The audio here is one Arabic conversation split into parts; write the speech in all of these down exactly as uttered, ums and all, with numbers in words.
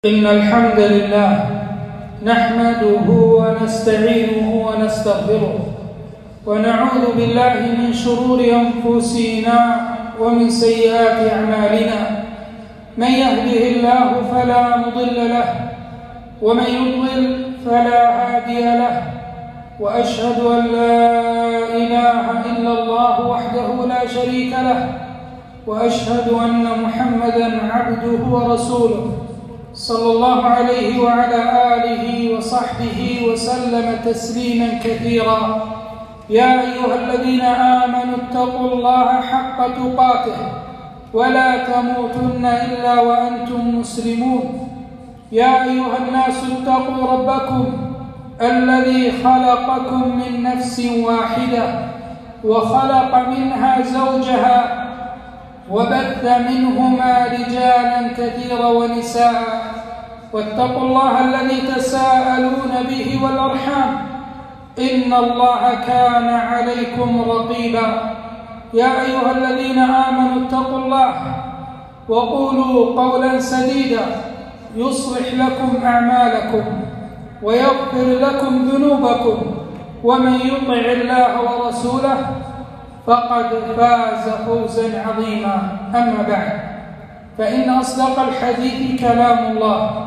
إن الحمد لله نحمده ونستعينه ونستغفره ونعوذ بالله من شرور أنفسنا ومن سيئات أعمالنا. من يهده الله فلا مضل له ومن يضلل فلا هادي له، وأشهد أن لا إله إلا الله وحده لا شريك له، وأشهد أن محمدًا عبده ورسوله صلى الله عليه وعلى آله وصحبه وسلم تسليما كثيرا. يا أيها الذين آمنوا اتقوا الله حق تقاته ولا تموتن إلا وأنتم مسلمون. يا أيها الناس اتقوا ربكم الذي خلقكم من نفس واحدة وخلق منها زوجها وبث منهما رجالا كثيرا ونساء، واتقوا الله الذي تساءلون به والأرحام إن الله كان عليكم رقيبا. يا أيها الذين آمنوا اتقوا الله وقولوا قولا سديدا يصلح لكم أعمالكم ويغفر لكم ذنوبكم، ومن يطع الله ورسوله فقد فاز فوزا عظيما. أما بعد، فإن أصدق الحديث كلام الله،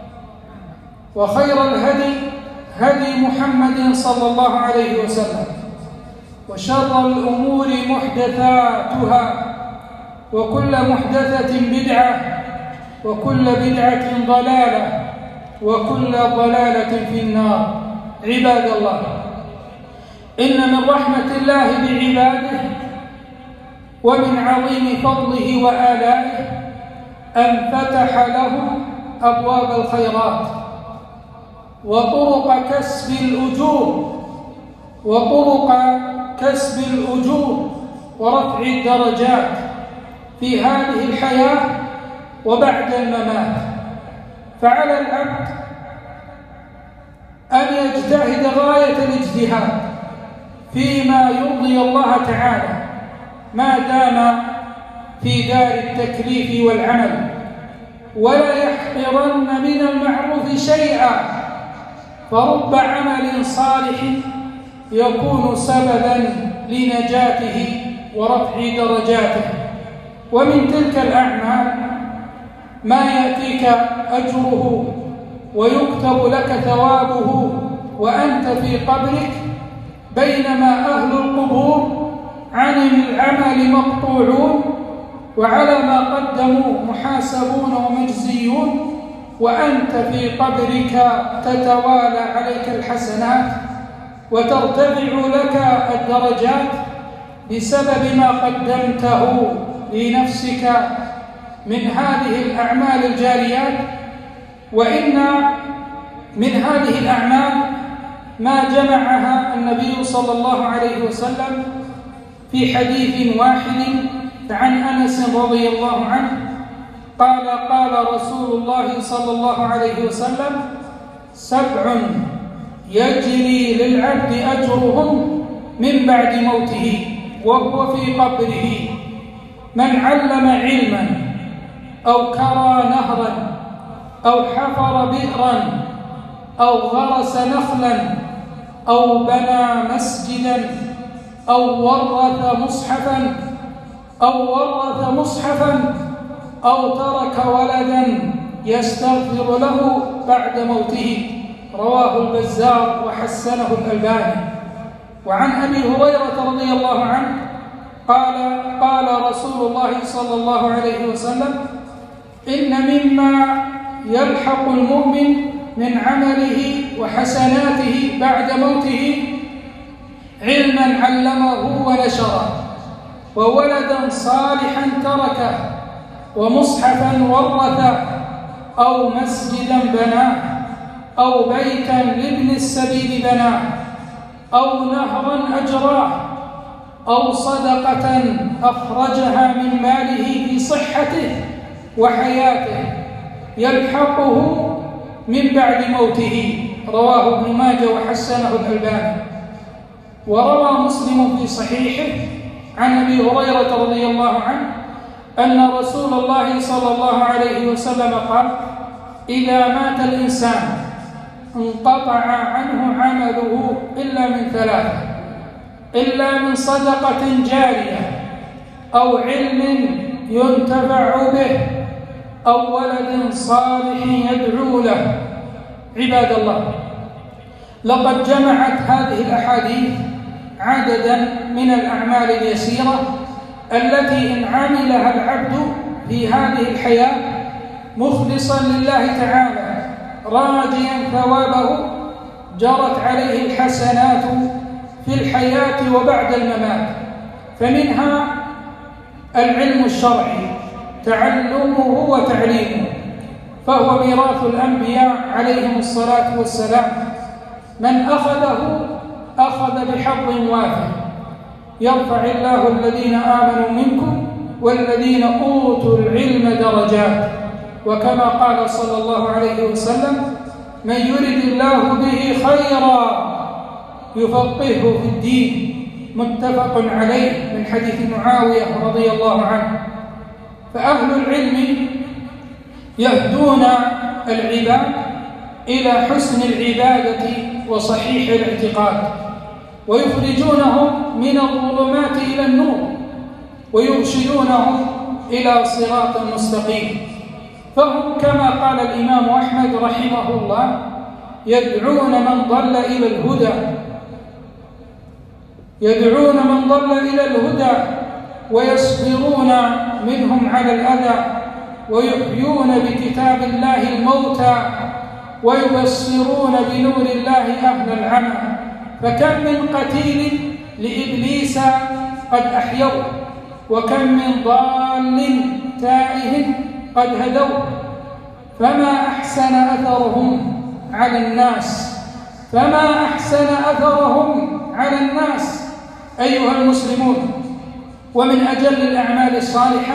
وخير الهدي هدي محمد صلى الله عليه وسلم، وشر الأمور محدثاتها، وكل محدثة بدعة، وكل بدعة ضلالة، وكل ضلالة في النار. عباد الله، إن من رحمة الله بعباده ومن عظيم فضله وآلائه أن فتح لهم أبواب الخيرات وطرق كسب الأجور وطرق كسب الأجور ورفع الدرجات في هذه الحياة وبعد الممات. فعلى العبد أن يجتهد غاية الاجتهاد فيما يرضي الله تعالى ما دام في دار التكليف والعمل، ولا يحقرن من المعروف شيئا، فرب عمل صالح يكون سببا لنجاته ورفع درجاته. ومن تلك الأعمال ما يأتيك أجره ويكتب لك ثوابه وأنت في قبرك، بينما أهل القبور عن العمل مقطوعون وعلى ما قدموا محاسبون ومجزيون، وأنت في قبرك تتوالى عليك الحسنات وترتفع لك الدرجات بسبب ما قدمته لنفسك من هذه الأعمال الجاريات. وإن من هذه الأعمال ما جمعها النبي صلى الله عليه وسلم في حديث واحد عن أنس رضي الله عنه قال: قال رسول الله صلى الله عليه وسلم: سبع يجري للعبد أجرهم من بعد موته وهو في قبره: من علم علما أو كرى نهرا أو حفر بئرا أو غرس نخلا أو بنى مسجدا أو ورث مصحفا أو ورث مصحفا أو ترك ولدا يستغفر له بعد موته. رواه البزار وحسنه الألباني. وعن أبي هريرة رضي الله عنه قال: قال رسول الله صلى الله عليه وسلم: إن مما يلحق المؤمن من عمله وحسناته بعد موته علما علمه ونشره، وولدا صالحا تركه، ومصحفا ورثه، أو مسجدا بناه، أو بيتا لابن السبيل بناه، أو نهرا أجراه، أو صدقة أخرجها من ماله في صحته وحياته يلحقه من بعد موته. رواه ابن ماجه وحسنه الألباني. وروى مسلم في صحيحه عن أبي هريرة رضي الله عنه أن رسول الله صلى الله عليه وسلم قال: إذا مات الإنسان انقطع عنه عمله إلا من ثلاثة: إلا من صدقة جارية، أو علم ينتفع به، أو ولد صالح يدعو له. عباد الله، لقد جمعت هذه الأحاديث عددا من الأعمال اليسيرة التي إن عملها العبد في هذه الحياة مخلصا لله تعالى راجيا ثوابه جرت عليه الحسنات في الحياة وبعد الممات. فمنها العلم الشرعي تعلمه وتعليمه، فهو ميراث الأنبياء عليهم الصلاة والسلام، من أخذه أخذ بحظ وافر. يرفع الله الذين آمنوا منكم والذين أوتوا العلم درجات، وكما قال صلى الله عليه وسلم: من يرد الله به خيرا يفقهه في الدين. متفق عليه من حديث معاوية رضي الله عنه. فأهل العلم يهدون العباد إلى حسن العبادة وصحيح الاعتقاد، ويخرجونهم من الظلمات إلى النور، ويرشدونهم إلى صراط مستقيم. فهم كما قال الإمام أحمد رحمه الله يدعون من ضل إلى الهدى يدعون من ضل إلى الهدى ويصبرون منهم على الأذى، ويحيون بكتاب الله الموتى، ويبصرون بنور الله أهل العمى. فكم من قتيل لإبليس قد أحيوه، وكم من ضال تائه قد هدوه. فما أحسن أثرهم على الناس فما أحسن أثرهم على الناس أيها المسلمون. ومن أجل الأعمال الصالحة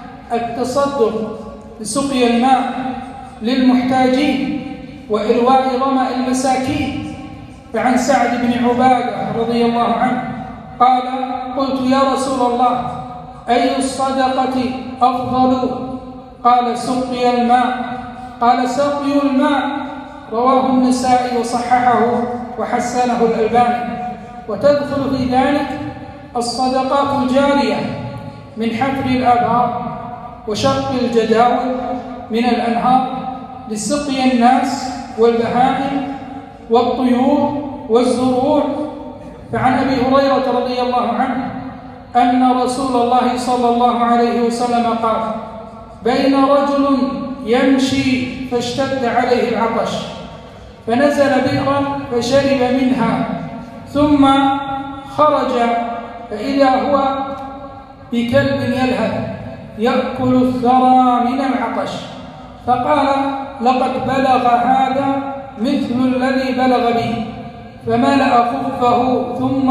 التصدق بسقي الماء للمحتاجين وإرواء ظمأ المساكين. فعن سعد بن عبادة رضي الله عنه قال: قلت يا رسول الله أي الصدقة أفضل؟ قال: سقي الماء. قال: سقي الماء. رواه النسائي وصححه وحسنه الألباني. وتدخل في ذلك الصدقات الجارية من حفر الآبار وشق الجداول من الأنهار لسقي الناس والبهائم والطيور والزروع. فعن أبي هريرة رضي الله عنه أن رسول الله صلى الله عليه وسلم قال: بين رجل يمشي فاشتد عليه العطش فنزل بئرا فشرب منها، ثم خرج فإذا هو بكلب يلهث يأكل الثرى من العطش، فقال: لقد بلغ هذا مثل الذي بلغ بي. فملأ خفه ثم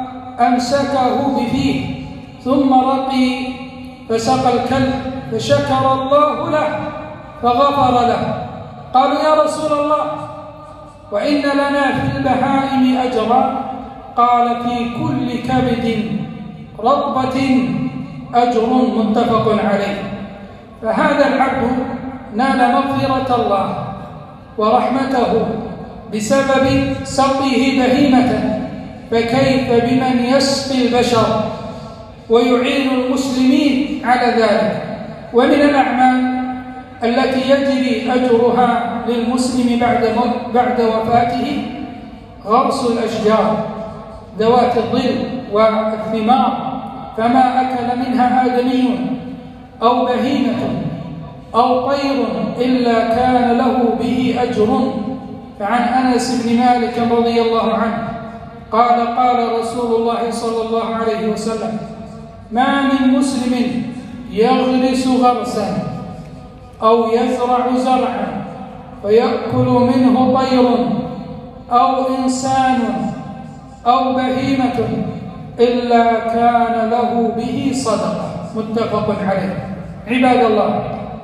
أمسكه بفيه، ثم رقي فسقى الكلب فشكر الله له فغفر له. قالوا: يا رسول الله وإن لنا في البهائم أجرا؟ قال: في كل كبد رطبة أجر. متفق عليه. فهذا العبد نال مغفرة الله ورحمته بسبب سقيه بهيمة، فكيف بمن يسقي البشر ويعين المسلمين على ذلك؟ ومن الأعمال التي يجري أجرها للمسلم بعد بعد وفاته غرس الأشجار ذوات الظل والثمار، فما أكل منها آدمي أو بهيمة أو طير إلا كان له به أجر. فعن أنس بن مالك رضي الله عنه قال: قال رسول الله صلى الله عليه وسلم: ما من مسلم يغرس غرسا أو يزرع زرعا فيأكل منه طير أو إنسان أو بهيمة إلا كان له به صدقة. متفق عليه. عباد الله،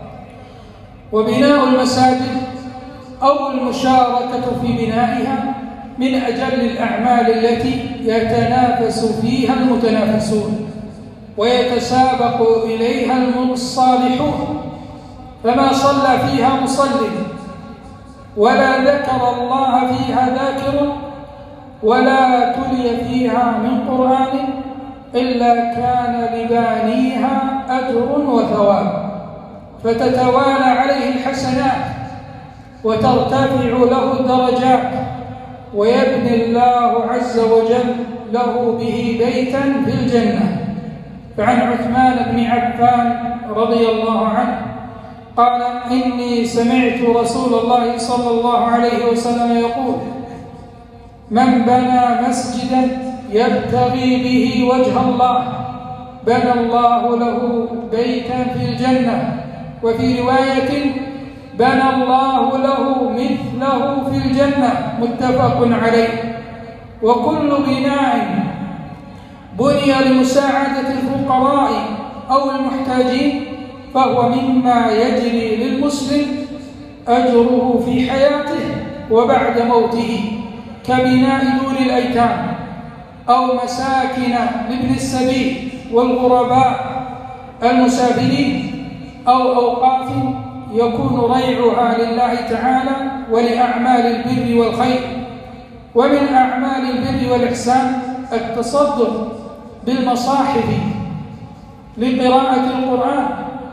وبناء المساجد أو المشاركة في بنائها من أجل الأعمال التي يتنافس فيها المتنافسون ويتسابق إليها الصالحون. فما صلى فيها مصل ولا ذكر الله فيها ذاكر ولا تلي فيها من قرآن إلا كان لبانيها أجر وثواب، فتتوالى عليه الحسنات وترتفع له الدرجات، ويبني الله عز وجل له به بيتا في الجنة. فعن عثمان بن عفان رضي الله عنه قال: إني سمعت رسول الله صلى الله عليه وسلم يقول: من بنى مسجدا يبتغي به وجه الله بنى الله له بيتا في الجنة. وفي رواية: بنى الله له مثله في الجنة، متفق عليه. وكل بناء بني لمساعدة الفقراء أو المحتاجين فهو مما يجري للمسلم أجره في حياته وبعد موته، كبناء دور الأيتام أو مساكن لابن السبيل والغرباء المسافرين، أو أوقاف يكون ريعها لله تعالى ولأعمال البر والخير. ومن أعمال البر والإحسان التصدق بالمصاحف لقراءة القرآن،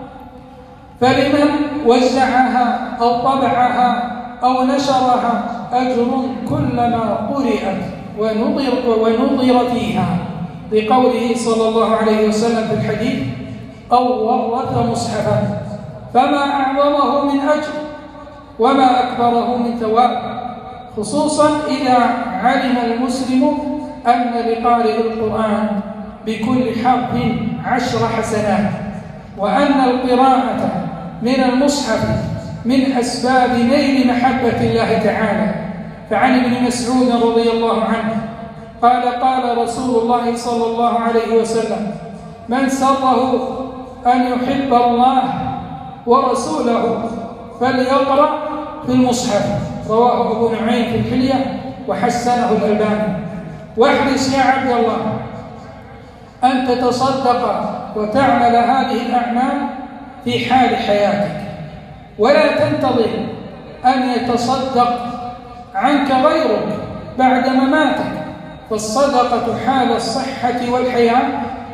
فلمن وزعها أو طبعها أو نشرها أجر كلما قرأت ونظر, ونظر فيها، لقوله صلى الله عليه وسلم في الحديث: أو ورث مصحفا، فما أعظمه من أجر وما أكبره من ثواب، خصوصا إذا علم المسلم أن لقارئ القرآن بكل حرف عشر حسنات، وأن القراءة من المصحف من أسباب نيل محبة الله تعالى. فعن ابن مسعود رضي الله عنه قال: قال رسول الله صلى الله عليه وسلم: من سره أن يحب الله ورسوله فليقرأ في المصحف. رواه أبو نعيم في الحلية وحسنه الألباني. واحرص يا عبد الله أن تتصدق وتعمل هذه الأعمال في حال حياتك، ولا تنتظر أن يتصدق عنك غيرك بعد مماتك، فالصدقة حال الصحة والحياة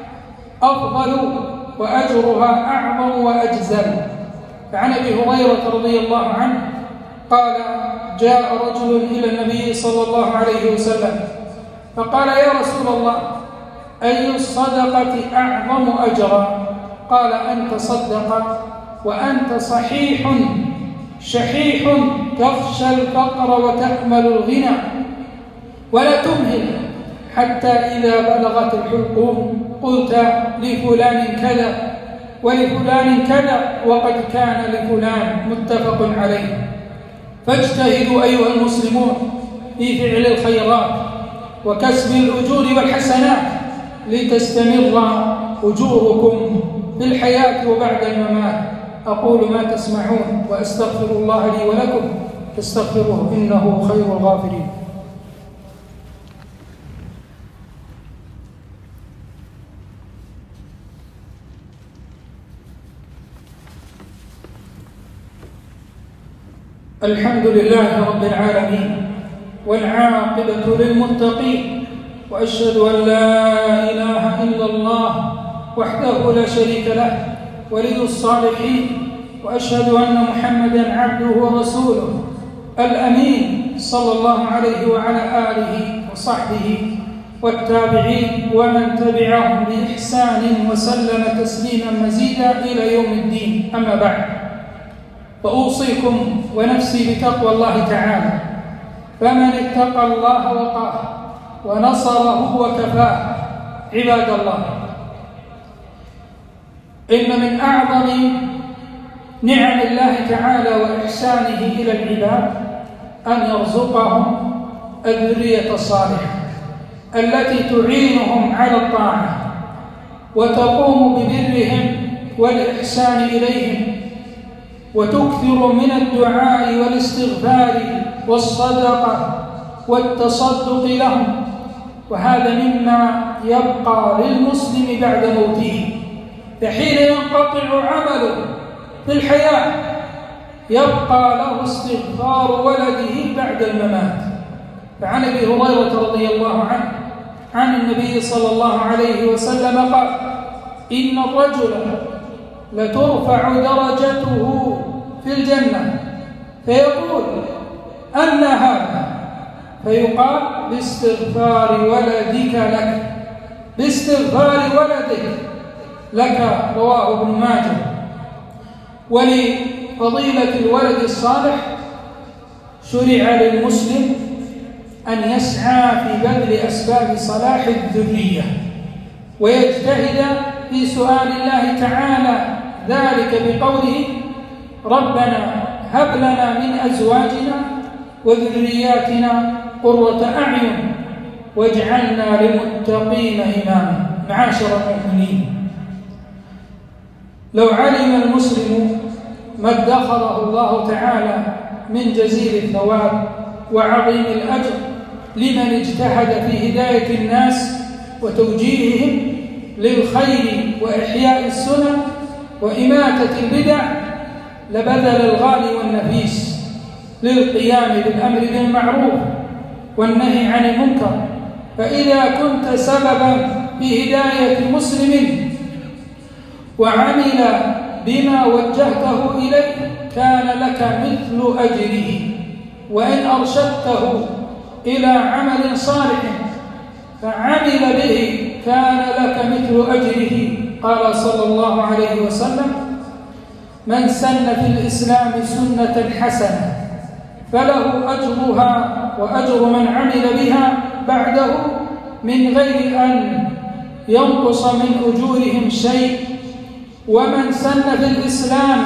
أفضل وأجرها أعظم وأجزل. فعن أبي هريرة رضي الله عنه قال: جاء رجل إلى النبي صلى الله عليه وسلم فقال: يا رسول الله، أي الصدقة أعظم أجرا؟ قال: أن تصدق وأنت صحيح شحيح تخشى الفقر وتأمل الغنى، ولا تمهل حتى إذا بلغت الحلقوم قلت لفلان كذا ولفلان كذا وقد كان لفلان، متفق عليه. فاجتهدوا أيها المسلمون في فعل الخيرات وكسب الأجور والحسنات لتستمر أجوركم في الحياة وبعد الممات. أقول ما تسمعون وأستغفر الله لي ولكم فاستغفروه إنه خير الغافرين. الحمد لله رب العالمين، والعاقبة للمتقين، وأشهد أن لا إله إلا الله وحده لا شريك له ولي الصالحين، وأشهد أن محمدًا عبده ورسوله الأمين صلى الله عليه وعلى آله وصحبه والتابعين ومن تبعهم بإحسان وسلم تسليما مزيدا إلى يوم الدين. أما بعد، فأوصيكم ونفسي بتقوى الله تعالى، فمن اتقى الله وقاه ونصره وكفاه. عباد الله، إن من أعظم نعم الله تعالى وإحسانه إلى العباد أن يرزقهم الذرية الصالحة التي تعينهم على الطاعة وتقوم ببرهم والإحسان إليهم، وتكثر من الدعاء والاستغفار والصدقة والتصدق لهم. وهذا مما يبقى للمسلم بعد موته، فحين ينقطع عمله في الحياة يبقى له استغفار ولده بعد الممات. فعن أبي هريرة رضي الله عنه عن النبي صلى الله عليه وسلم قال: إن الرجل لترفع درجته في الجنة فيقول: أن هذا؟ فيقال: باستغفار ولدك لك، باستغفار ولدك لك. رواه ابن ماجه. ولفضيلة الولد الصالح شرع للمسلم أن يسعى في بذل أسباب صلاح الذرية ويجتهد في سؤال الله تعالى ذلك بقوله: ربنا هب لنا من أزواجنا وذرياتنا قرة أعين واجعلنا للمتقين إماما. معاشر المؤمنين، لو علم المسلم ما ادخره الله تعالى من جزيل الثواب وعظيم الأجر لمن اجتهد في هداية الناس وتوجيههم للخير وإحياء السنن وإماتة البدع، لبذل الغالي والنفيس للقيام بالأمر بالمعروف والنهي عن المنكر. فإذا كنت سببا في هداية مسلم وعمل بما وجهته إليه كان لك مثل أجره، وإن أرشدته إلى عمل صالح فعمل به كان لك مثل أجره. قال صلى الله عليه وسلم: من سن في الإسلام سنة حسنة فله أجرها وأجر من عمل بها بعده من غير أن ينقص من أجورهم شيء، ومن سن في الإسلام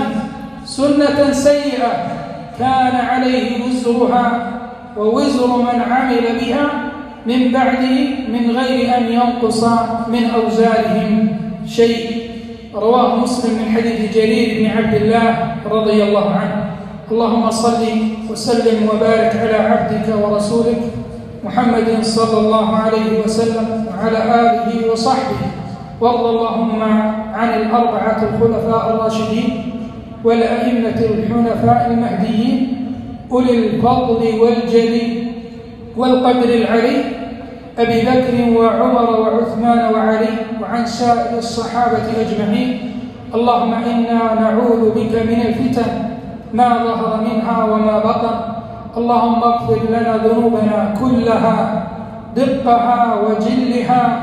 سنة سيئة كان عليه وزرها ووزر من عمل بها من بعده من غير أن ينقص من أوزارهم شيء. رواه مسلم من حديث جرير بن عبد الله رضي الله عنه. اللهم صل وسلم وبارك على عبدك ورسولك محمد صلى الله عليه وسلم وعلى آله وصحبه، وارض اللهم عن الأربعة الخلفاء الراشدين والأئمة الحنفاء المهديين أولي الفضل والجليل والقدر العلي أبي بكر وعمر وعثمان وعلي، وعن سائر الصحابة أجمعين. اللهم إنا نعوذ بك من الفتن ما ظهر منها وما بطن. اللهم اغفر لنا ذنوبنا كلها دقها وجلها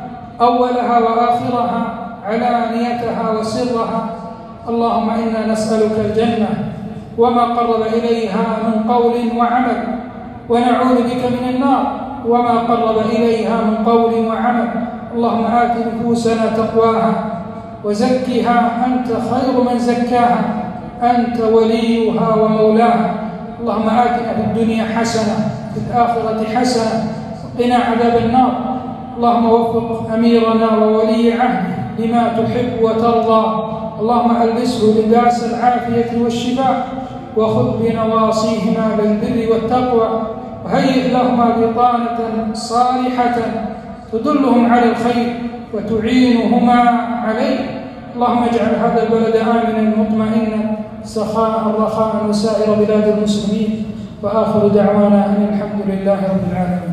أولها وآخرها علانيتها وسرها. اللهم إنا نسألك الجنة وما قرب إليها من قول وعمل، ونعوذ بك من النار وما قرب إليها من قول وعمل. اللهم آت نفوسنا تقواها وزكها أنت خير من زكاها، أنت وليها ومولاها. اللهم آتنا في الدنيا حسنة في الآخرة حسنة وقنا عذاب النار. اللهم وفق أميرنا وولي عهده لما تحب وترضى. اللهم ألبسه لباس العافية والشفاء وخذ بنواصيهما بالبر والتقوى، وهيئ لهما بطانة صالحة تدلهم على الخير وتعينهما عليه. اللهم اجعل هذا البلد آمنا مطمئنا سخاء رخاء وسائر بلاد المسلمين، وآخر دعوانا أن الحمد لله رب العالمين.